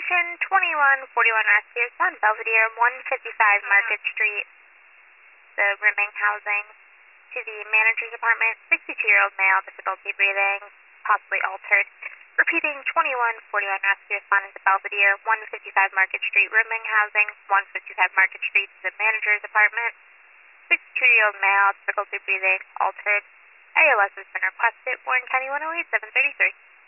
Attention 2141 rescues on Belvedere 155 Market Street. The rooming housing to the manager's apartment, 62-year-old male, difficulty breathing, possibly altered. Repeating 2141 rescue responding to Belvedere 155 Market Street rooming housing, 155 Market Street to the manager's apartment, 62-year-old male, difficulty breathing, altered. ALS has been requested. Warren County 108 733.